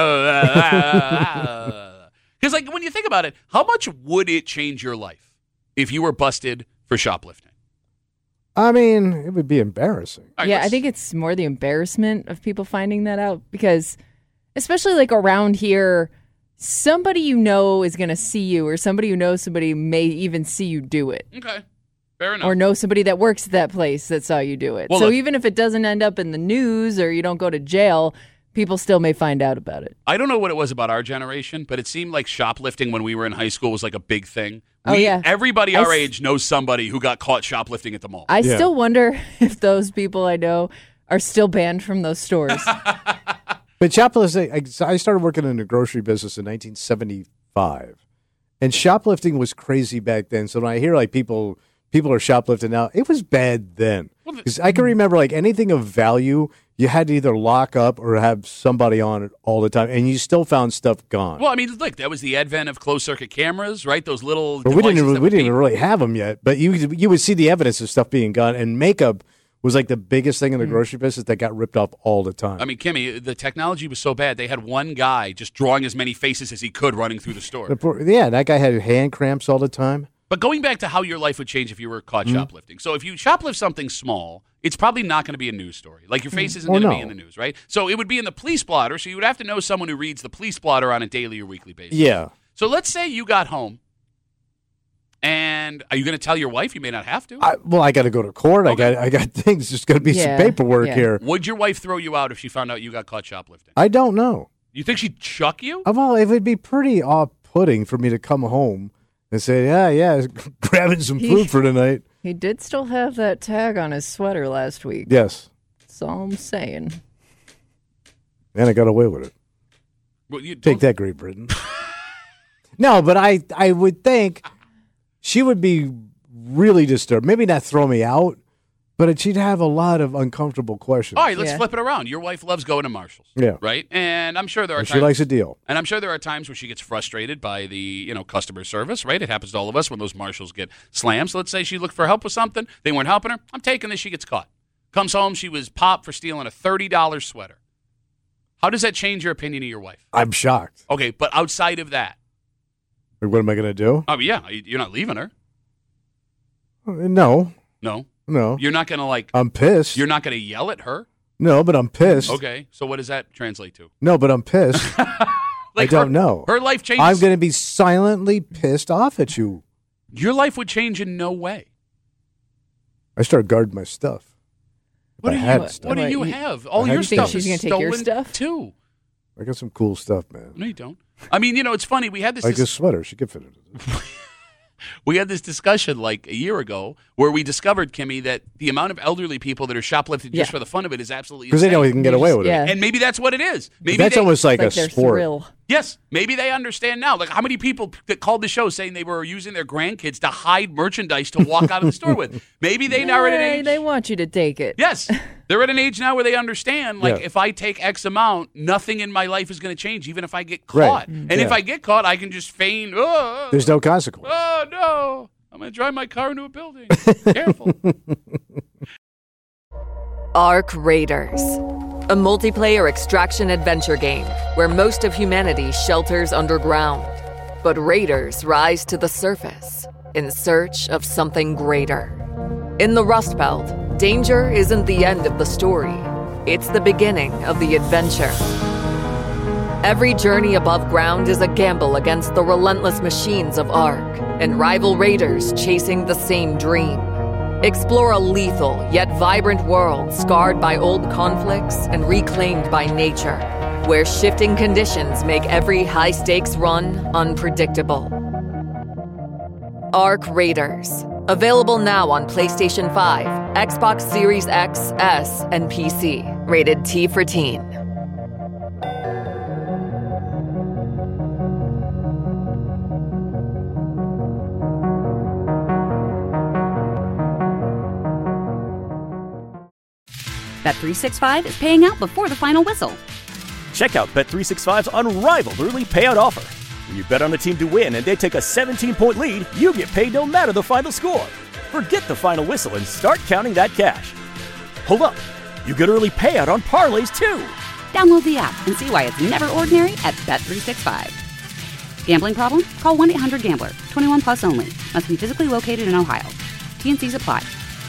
know. Because, when you think about it, how much would it change your life if you were busted for shoplifting?
I mean, it would be embarrassing.
Right, I think it's more the embarrassment of people finding that out because, especially around here, somebody is going to see you, or somebody who knows somebody may even see you do it.
Okay. Fair enough.
Or know somebody that works at that place that saw you do it.
Well,
so even if it doesn't end up in the news or you don't go to jail, people still may find out about it.
I don't know what it was about our generation, but it seemed like shoplifting when we were in high school was a big thing. Everybody our age knows somebody who got caught shoplifting at the mall.
I still wonder if those people I know are still banned from those stores.
But shoplifting, I started working in the grocery business in 1975. And shoplifting was crazy back then. So when I hear people are shoplifting now, it was bad then. Because I can remember anything of value, you had to either lock up or have somebody on it all the time, and you still found stuff gone.
Well, I mean, look, that was the advent of closed-circuit cameras, right? Those little
we didn't even really have them yet, but you would see the evidence of stuff being gone, and makeup was the biggest thing in the grocery business that got ripped off all the time.
I mean, Kimmy, the technology was so bad, they had one guy just drawing as many faces as he could running through the store.
That guy had hand cramps all the time.
But going back to how your life would change if you were caught shoplifting. So if you shoplift something small, it's probably not going to be a news story. Your face isn't going to be in the news, right? So it would be in the police blotter, so you would have to know someone who reads the police blotter on a daily or weekly basis.
Yeah.
So let's say you got home, and are you going to tell your wife? You may not have to.
I got to go to court. Okay. I got things. There's going to be some paperwork here.
Would your wife throw you out if she found out you got caught shoplifting?
I don't know.
You think she'd chuck you?
Well, it would be pretty off-putting for me to come home and say, yeah, grabbing some food for tonight.
He did still have that tag on his sweater last week.
Yes.
That's all I'm saying.
And I got away with it.
Well,
Take that, Great Britain. No, but I would think she would be really disturbed. Maybe not throw me out, but she'd have a lot of uncomfortable questions.
All right, let's flip it around. Your wife loves going to Marshall's.
Yeah.
Right? And I'm sure there are times.
She likes a deal.
And I'm sure there are times where she gets frustrated by the, customer service, right? It happens to all of us when those Marshalls get slammed. So let's say she looked for help with something. They weren't helping her. I'm taking this. She gets caught. Comes home. She was popped for stealing a $30 sweater. How does that change your opinion of your wife?
I'm shocked.
Okay, but outside of that.
What am I going to do?
Oh, yeah. You're not leaving her.
No.
No.
No.
You're not going to
I'm pissed.
You're not going to yell at her?
No, but I'm pissed.
Okay. So what does that translate to?
No, but I'm pissed. I don't know.
Her life changes.
I'm going to be silently pissed off at you.
Your life would change in no way.
I start guarding my stuff.
What do you have? All your stuff
she's going to take your stuff
too.
I got some cool stuff, man.
No, you don't. I mean, it's funny. We had this.
Like this sweater. She could fit it.
We had this discussion like a year ago where we discovered, Kimmy, that the amount of elderly people that are shoplifting just for the fun of it is absolutely insane.
Because they know they can get away with it.
And maybe that's what it is. Maybe
that's almost like a sport.
Thrill.
Yes. Maybe they understand now. Like how many people that called the show saying they were using their grandkids to hide merchandise to walk out of the store with. Maybe they now are at an age.
They want you to take it.
Yes. They're at an age now where they understand, if I take X amount, nothing in my life is going to change, even if I get caught.
Right.
And if I get caught, I can just feign,
there's no consequence.
Oh, no. I'm going to drive my car into a building. Careful.
Ark Raiders, a multiplayer extraction adventure game where most of humanity shelters underground. But raiders rise to the surface in search of something greater. In the Rust Belt, danger isn't the end of the story. It's the beginning of the adventure. Every journey above ground is a gamble against the relentless machines of Ark and rival raiders chasing the same dream. Explore a lethal yet vibrant world scarred by old conflicts and reclaimed by nature, where shifting conditions make every high-stakes run unpredictable. Ark Raiders. Available now on PlayStation 5, Xbox Series X, S, and PC. Rated T for Teen.
Bet365 is paying out before the final whistle.
Check out Bet365's unrivaled early payout offer. When you bet on a team to win and they take a 17-point lead, you get paid no matter the final score. Forget the final whistle and start counting that cash. Hold up. You get early payout on parlays, too.
Download the app and see why it's never ordinary at Bet365. Gambling problem? Call 1-800-GAMBLER. 21 plus only. Must be physically located in Ohio. T&Cs apply.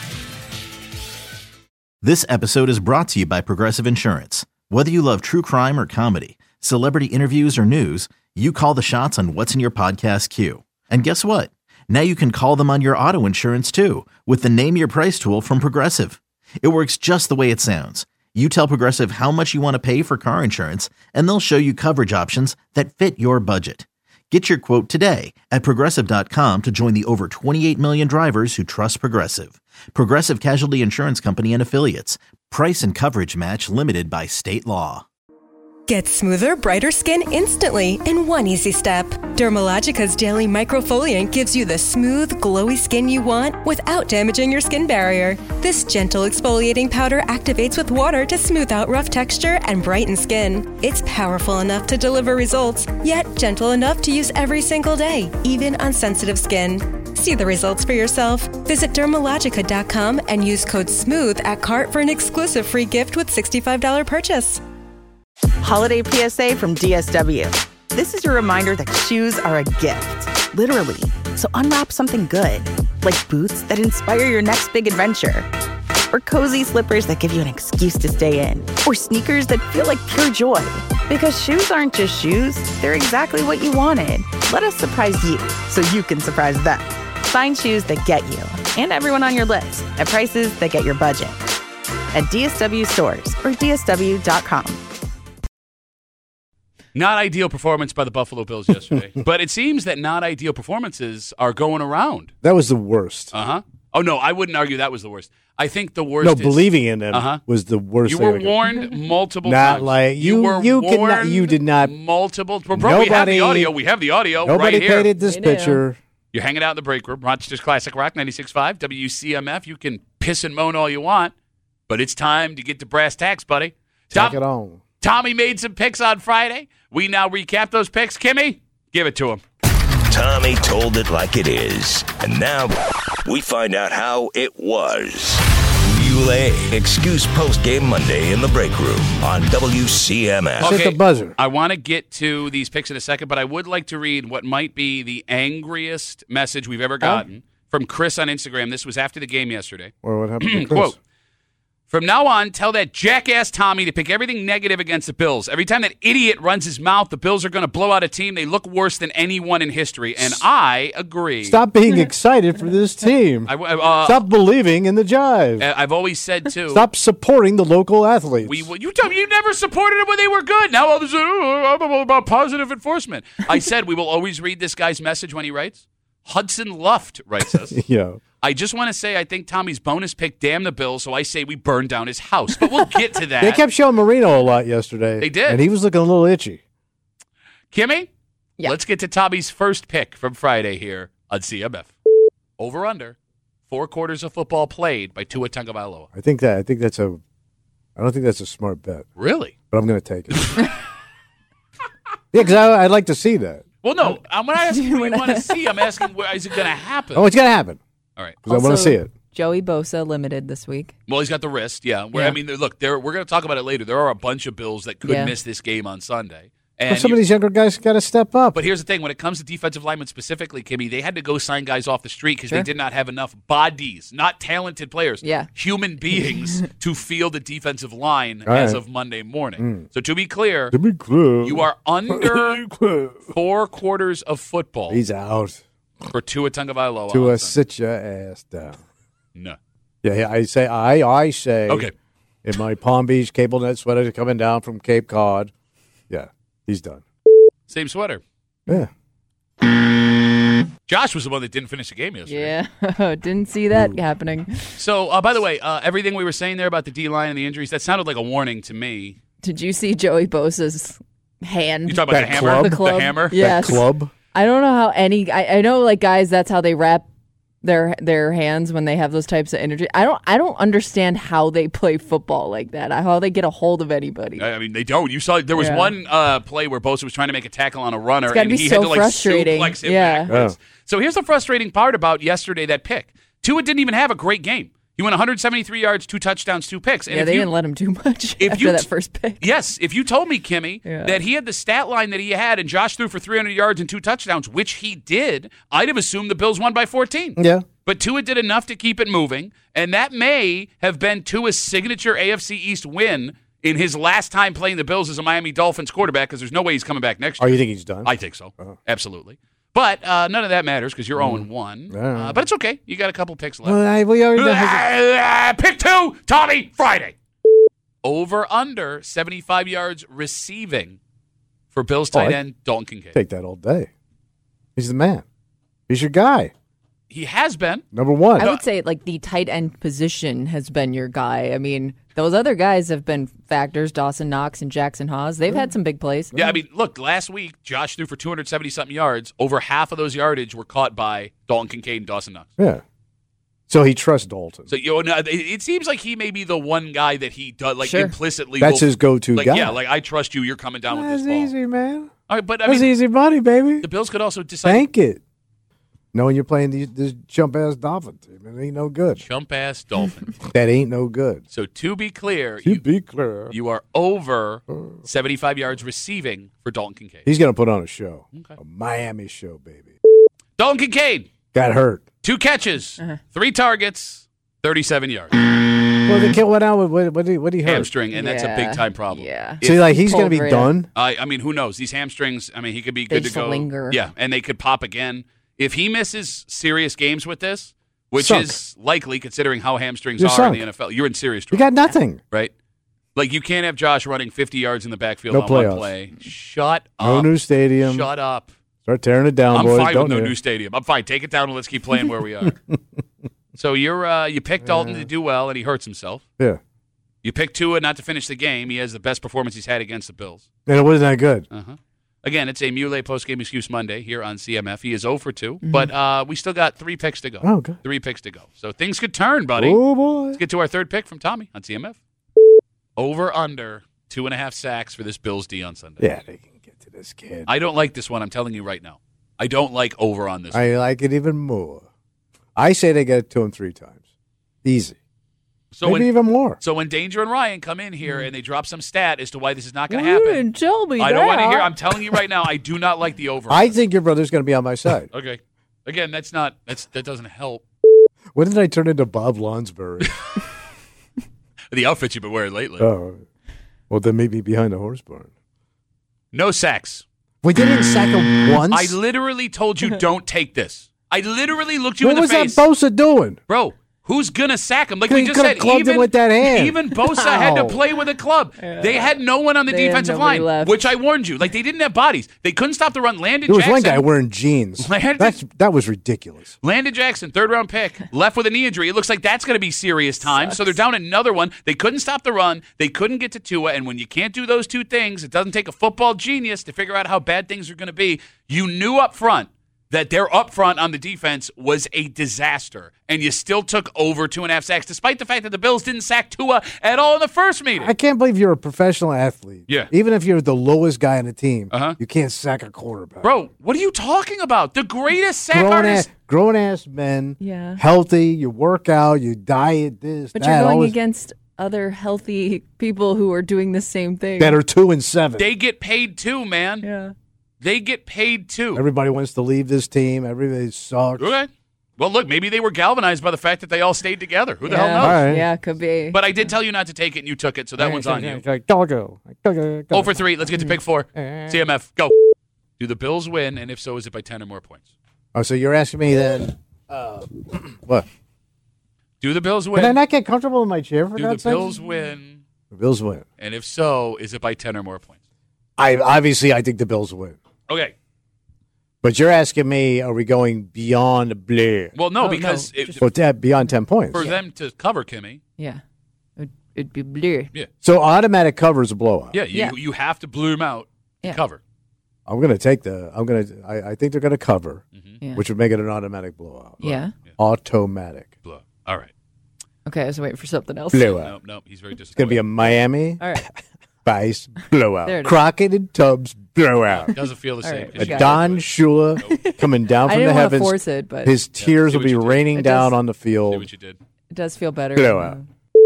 This episode is brought to you by Progressive Insurance. Whether you love true crime or comedy, celebrity interviews or news, you call the shots on what's in your podcast queue. And guess what? Now you can call them on your auto insurance too with the Name Your Price tool from Progressive. It works just the way it sounds. You tell Progressive how much you want to pay for car insurance, and they'll show you coverage options that fit your budget. Get your quote today at Progressive.com to join the over 28 million drivers who trust Progressive. Progressive Casualty Insurance Company and Affiliates. Price and coverage match limited by state law.
Get smoother, brighter skin instantly in one easy step. Dermalogica's Daily Microfoliant gives you the smooth, glowy skin you want without damaging your skin barrier. This gentle exfoliating powder activates with water to smooth out rough texture and brighten skin. It's powerful enough to deliver results, yet gentle enough to use every single day, even on sensitive skin. See the results for yourself. Visit Dermalogica.com and use code SMOOTH at cart for an exclusive free gift with $65 purchase.
Holiday PSA from DSW. This is your reminder that shoes are a gift, literally. So unwrap something good, like boots that inspire your next big adventure, or cozy slippers that give you an excuse to stay in, or sneakers that feel like pure joy. Because shoes aren't just shoes, they're exactly what you wanted. Let us surprise you so you can surprise them. Find shoes that get you and everyone on your list at prices that get your budget. At DSW stores or DSW.com.
Not ideal performance by the Buffalo Bills yesterday, but it seems that not ideal performances are going around.
That was the worst.
Uh-huh. Oh, no, I wouldn't argue that was the worst. I think the worst is...
believing in them was the worst.
You were warned multiple
not
times.
Like you warned
you
did not.
Multiple... We have the audio. We have the audio right here.
Nobody painted this picture.
You're hanging out in the break room. Rochester's Classic Rock 96.5, WCMF. You can piss and moan all you want, but it's time to get to brass tacks, buddy.
Take it on.
Tommy made some picks on Friday. We now recap those picks. Kimmy, give it to him.
Tommy told it like it is. And now we find out how it was. Ulay Excuse Post-Game Monday in the break room on WCMF.
Okay,
hit the buzzer.
I want to get to these picks in a second, but I would like to read what might be the angriest message we've ever gotten from Chris on Instagram. This was after the game yesterday.
Or what happened to Chris?
Quote, From now on, tell that jackass Tommy to pick everything negative against the Bills. Every time that idiot runs his mouth, the Bills are going to blow out a team. They look worse than anyone in history, and I agree.
Stop being excited for this team. Stop believing in the jive.
I've always said, too.
Stop supporting the local athletes.
You never supported them when they were good. Now all of a sudden, I'm about positive enforcement. I said we will always read this guy's message when he writes. Hudson Luft writes us.
Yeah.
I just want to say I think Tommy's bonus pick damn the Bills, so I say we burn down his house. But we'll get to that.
They kept showing Marino a lot yesterday.
They did.
And he was looking a little itchy.
Kimmy, let's get to Tommy's first pick from Friday here on CMF. Over under 4 quarters of football played by Tua Tagovailoa.
I don't think that's a smart bet.
Really?
But I'm going to take it. Yeah, because I'd like to see that.
Well, no, I'm not asking what you want to see. I'm asking, is it going to happen?
Oh, it's going to happen.
All right.
Because I want to see it.
Joey Bosa limited this week.
Well, he's got the wrist, yeah. I mean, look, we're going to talk about it later. There are a bunch of Bills that could miss this game on Sunday. And
some of these younger guys got to step up.
But here's the thing. When it comes to defensive linemen specifically, Kimmy, they had to go sign guys off the street because they did not have enough bodies, not talented players, human beings to field the defensive line as of Monday morning. So to be clear, you are under 4 quarters of football.
He's out.
For Tua Tagovailoa.
Tua, sit your ass down.
No.
Yeah, I say.
Okay.
In my Palm Beach cable net sweater coming down from Cape Cod. Yeah, he's done.
Same sweater.
Yeah.
Josh was the one that didn't finish the game yesterday.
Yeah, didn't see that happening.
So, by the way, everything we were saying there about the D-line and the injuries, that sounded like a warning to me.
Did you see Joey Bosa's hand?
You talking about the hammer?
Club?
The club?
The hammer?
Yes.
That club?
I don't know how I know like guys that's how they wrap their hands when they have those types of injuries. I don't understand how they play football like that. How they get a hold of anybody.
I mean, they don't. You saw there was one play where Bosa was trying to make a tackle on a runner and he
so
had to like suplex him backwards. So here's the frustrating part about yesterday, that pick. Tua didn't even have a great game. He went 173 yards, 2 touchdowns, 2 picks. And
they didn't let him do much after that first pick.
Yes, if you told me, Kimmy, that he had the stat line that he had and Josh threw for 300 yards and 2 touchdowns, which he did, I'd have assumed the Bills won by 14.
Yeah.
But Tua did enough to keep it moving, and that may have been Tua's signature AFC East win in his last time playing the Bills as a Miami Dolphins quarterback, because there's no way he's coming back next year.
Oh, you think he's done?
I think so. Absolutely. But none of that matters because you're 0-1. But it's okay. You got a couple picks left.
Well, we already
pick 2, Tommy, Friday. Over under 75 yards receiving for Bills tight end Dalton Kincaid.
Take that all day. He's the man. He's your guy.
He has been.
Number 1.
I would say like the tight end position has been your guy. I mean, those other guys have been factors, Dawson Knox and Jackson Hawes. They've had some big plays.
Yeah, I mean, look, last week, Josh threw for 270-something yards. Over half of those yardage were caught by Dalton Kincaid and Dawson Knox.
Yeah. So he trusts Dalton.
So it seems like he may be the one guy that he does, like implicitly.
That's his go-to guy.
Yeah, like I trust you. You're coming down with this ball.
That's easy, man.
All right, but
That's easy money, baby.
The Bills could also decide.
Bank it. Knowing you're playing this chump-ass Dolphin team, it ain't no good.
Chump-ass Dolphin.
That ain't no good.
So to be clear,
you
are over 75 yards receiving for Dalton Kincaid.
He's going to put on a show. Okay. A Miami show, baby.
Dalton Kincaid.
Got hurt.
2 catches, 3 targets, 37 yards.
Well, the kid went out with what did he hurt?
Hamstring, and that's a big-time problem.
Yeah.
So, he's going to be done?
I mean, who knows? These hamstrings, I mean, he could be good to go.
Linger.
Yeah, and they could pop again. If he misses serious games with this, which is likely considering how hamstrings are in the NFL, you're in serious trouble.
You got nothing.
Right? Like, you can't have Josh running 50 yards in the backfield on
playoffs.
one play. Shut up.
No new stadium.
Shut up.
Start tearing it down, boys.
I'm fine with no new stadium. I'm fine. Take it down and let's keep playing where we are. So you picked Dalton to do well, and he hurts himself.
Yeah.
You picked Tua not to finish the game. He has the best performance he's had against the Bills.
And it wasn't that good.
Uh-huh. Again, it's a Muley postgame excuse Monday here on CMF. He is 0 for 2, but we still got 3 picks to go.
Oh, good.
3 picks to go. So things could turn, buddy.
Oh, boy.
Let's get to our third pick from Tommy on CMF. Over under 2.5 sacks for this Bills D on Sunday.
Yeah, they can get to this kid.
I don't like this one. I'm telling you right now. I don't like over on this one.
I like it even more. I say they get it to him 3 times. Easy.
So
maybe even more.
So when Danger and Ryan come in here and they drop some stat as to why this is not going to happen.
You didn't tell me
I don't want to hear. I'm telling you right now, I do not like the over.
I think your brother's going to be on my side.
Okay. Again, that doesn't help.
When did I turn into Bob Lonsbury?
The outfits you've been wearing lately.
Oh, well, then maybe behind the horse barn.
No sacks.
We didn't sack him once.
I literally told you don't take this. I literally looked you in the face.
What was that Bosa doing?
Bro, who's going to sack him? Like we just said,
clubbed him with that hand.
Even Bosa had to play with a club. Yeah. They had no one on the defensive line, which I warned you. Like, they didn't have bodies. They couldn't stop the run. Landon Jackson.
There was one guy wearing jeans. That was ridiculous.
Landon Jackson, third-round pick, left with a knee injury. It looks like that's going to be serious time. So they're down another one. They couldn't stop the run. They couldn't get to Tua. And when you can't do those two things, it doesn't take a football genius to figure out how bad things are going to be. You knew up front that their up front on the defense was a disaster, and you still took over 2.5 sacks, despite the fact that the Bills didn't sack Tua at all in the first meeting.
I can't believe you're a professional athlete.
Yeah.
Even if you're the lowest guy on the team, you can't sack a quarterback.
Bro, what are you talking about? The greatest sack artist.
Grown-ass men, healthy, you work out, you diet, this,
but
that.
But you're going against other healthy people who are doing the same thing.
That are 2-7.
They get paid too, man.
Yeah.
They get paid too.
Everybody wants to leave this team. Everybody sucks.
Okay. Well, look, maybe they were galvanized by the fact that they all stayed together. Who the hell knows?
Right.
Yeah, could be.
But I did tell you not to take it, and you took it, so that one's on you.
Go.
0 for 3. Let's get to pick 4. CMF, go. Do the Bills win, and if so, is it by 10 or more points?
Oh, so you're asking me then, what?
Do the Bills win?
Can I not get comfortable in my chair, for God's sake?
Do the Bills win?
The Bills win.
And if so, is it by 10 or more points?
I think the Bills win.
Okay.
But you're asking me, are we going beyond Blair?
Well, no, because
beyond 10 points.
For them to cover Kimmy.
Yeah. It'd be Blair.
Yeah.
So automatic cover is a blowout.
Yeah, you have to blue them out to cover.
I'm going to take I think they're going to cover, which would make it an automatic blowout.
Yeah.
Automatic.
Blowout. All right.
Okay, I was waiting for something else.
Blowout.
Nope, he's very disappointed.
It's going to be a Miami.
All right.
Vice blowout. Crockett and Tubbs blowout.
It doesn't feel the same.
Right, Don Shula coming down from the heavens.
I didn't want to force it, but
his tears will be raining down on the field.
See what you did.
It does feel better.
Blowout.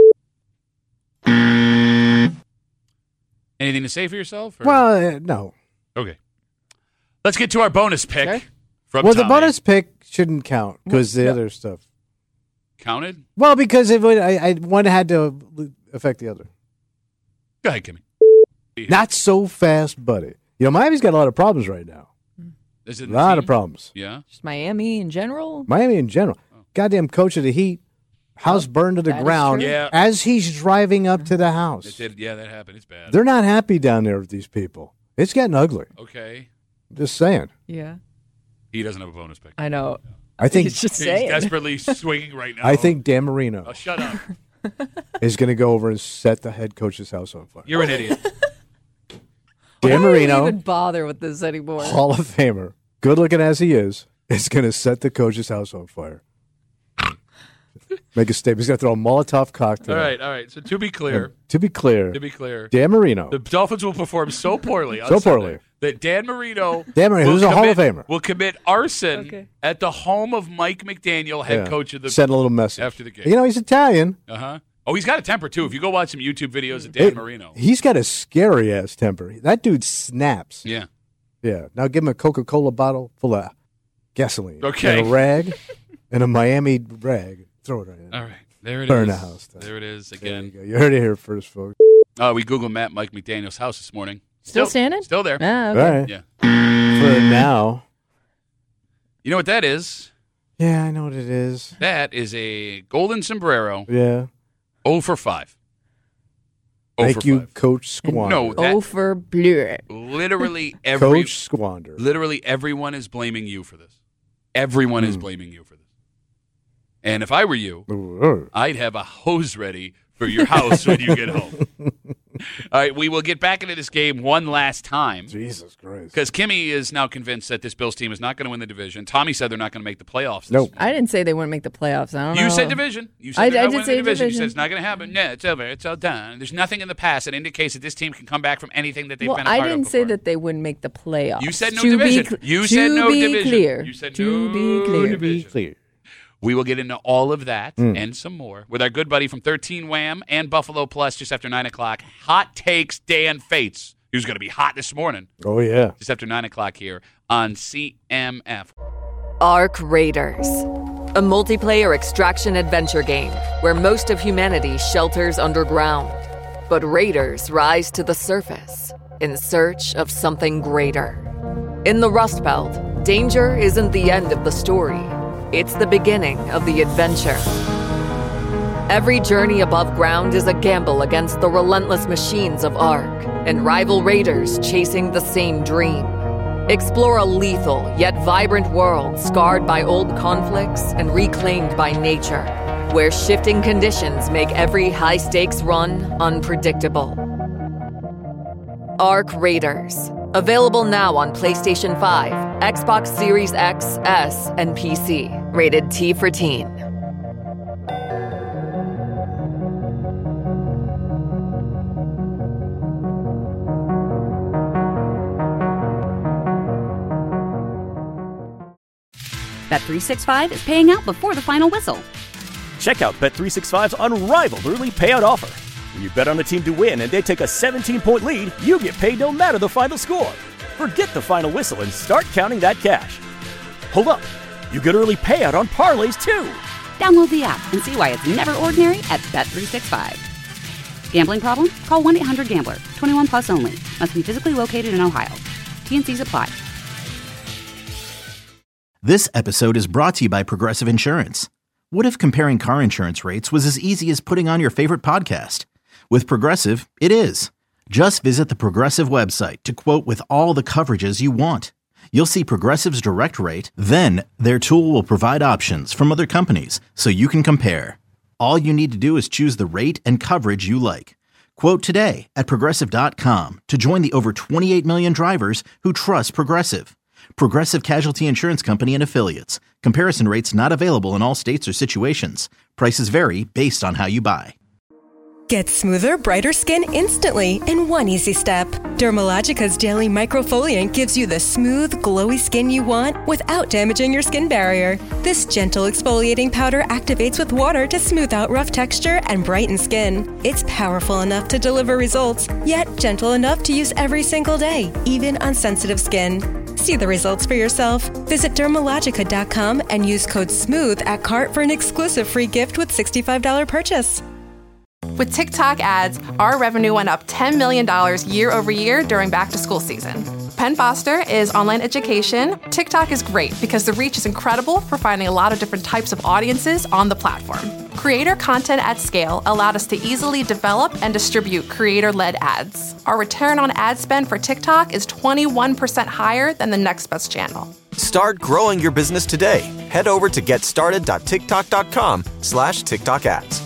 Anything to say for yourself? Or?
Well, no.
Okay. Let's get to our bonus pick.
Okay.
From
Well,
Tommy.
the bonus pick shouldn't count because the other stuff
counted.
Well, because one had to affect the other.
Go ahead, Kimmy.
Not so fast, buddy. You know, Miami's got a lot of problems right now.
Is it
a lot of problems.
Yeah.
Just Miami in general?
Miami in general. Goddamn coach of the Heat. House burned to the ground as he's driving up to the house.
It did, yeah, that happened. It's bad.
They're not happy down there with these people. It's getting ugly.
Okay.
Just saying.
Yeah.
He doesn't have a bonus pick.
I know.
I think
he's just saying.
He's desperately swinging right now.
I think Dan Marino
shut up.
is going to go over and set the head coach's house on fire.
You're an idiot.
Dan Marino,
why do we even bother with this anymore?
Hall of Famer, good looking as he is going to set the coach's house on fire. Make a statement. He's going to throw a Molotov cocktail.
All right. So to be clear,
Dan Marino,
the Dolphins will perform so poorly that Dan Marino,
who's a Hall of Famer,
will commit arson at the home of Mike McDaniel, head coach of the.
Send a little message
after the game.
You know, he's Italian.
Oh, he's got a temper too. If you go watch some YouTube videos of Dan Marino,
he's got a scary ass temper. That dude snaps.
Yeah.
Now give him a Coca-Cola bottle full of gasoline.
Okay.
And a rag and a Miami rag. Throw it right in.
All right. There it is.
Burn the house down.
There it is again.
You heard it here first, folks.
We Googled Mike McDaniel's house this morning.
Still standing?
Still there.
Ah, okay.
All right.
Yeah.
For now.
You know what that is?
Yeah, I know what it is.
That is a golden sombrero.
Yeah.
0 for 5.
Thank you, Coach Squander.
No,
0 for bleu.
Literally
Coach Squander.
Literally everyone is blaming you for this. Everyone is blaming you for this. And if I were you, I'd have a hose ready for your house when you get home. All right, we will get back into this game one last time.
Jesus Christ.
Because Kimmy is now convinced that this Bills team is not going to win the division. Tommy said they're not going to make the playoffs.
Nope.
I didn't say they wouldn't make the playoffs. I don't know.
You said division. You said
I did say division.
You said it's not going to happen. No, it's over. It's all done. There's nothing in the past that indicates that this team can come back from anything that they've been a part of.
I didn't say that they wouldn't make the playoffs.
You said no division. You said no division.
Clear.
You said
to
no
be clear.
division.
Clear.
We will get into all of that and some more with our good buddy from 13 Wham and Buffalo Plus just after 9 o'clock. Hot Takes Dan Fates, who's going to be hot this morning.
Oh, yeah.
Just after 9 o'clock here on CMF.
Arc Raiders. a multiplayer extraction adventure game where most of humanity shelters underground. But raiders rise to the surface in search of something greater. In the Rust Belt, danger isn't the end of the story. It's the beginning of the adventure. Every journey above ground is a gamble against the relentless machines of Ark and rival raiders chasing the same dream. Explore a lethal yet vibrant world scarred by old conflicts and reclaimed by nature, where shifting conditions make every high-stakes run unpredictable. Ark Raiders. Available now on PlayStation 5, Xbox Series X, S, and PC. Rated T for Teen.
Bet365 is paying out before the final whistle.
Check out Bet365's unrivaled early payout offer. When you bet on a team to win and they take a 17-point lead, you get paid no matter the final score. Forget the final whistle and start counting that cash. Hold up. You get early payout on parlays, too.
Download the app and see why it's never ordinary at Bet365. Gambling problem? Call 1-800-GAMBLER. 21 plus only. Must be physically located in Ohio. T&Cs apply.
This episode is brought to you by Progressive Insurance. What if comparing car insurance rates was as easy as putting on your favorite podcast? With Progressive, it is. Just visit the Progressive website to quote with all the coverages you want. You'll see Progressive's direct rate, then their tool will provide options from other companies so you can compare. All you need to do is choose the rate and coverage you like. Quote today at Progressive.com to join the over 28 million drivers who trust Progressive. Progressive Casualty Insurance Company and Affiliates. Comparison rates not available in all states or situations. Prices vary based on how you buy.
Get smoother, brighter skin instantly in one easy step. Dermalogica's Daily Microfoliant gives you the smooth, glowy skin you want without damaging your skin barrier. This gentle exfoliating powder activates with water to smooth out rough texture and brighten skin. It's powerful enough to deliver results, yet gentle enough to use every single day, even on sensitive skin. See the results for yourself. Visit Dermalogica.com and use code SMOOTH at cart for an exclusive free gift with $65 purchase.
With TikTok ads, our revenue went up $10 million year over year during back-to-school season. Penn Foster is online education. TikTok is great because the reach is incredible for finding a lot of different types of audiences on the platform. Creator content at scale allowed us to easily develop and distribute creator-led ads. Our return on ad spend for TikTok is 21% higher than the next best channel.
Start growing your business today. Head over to getstarted.tiktok.com/TikTok ads.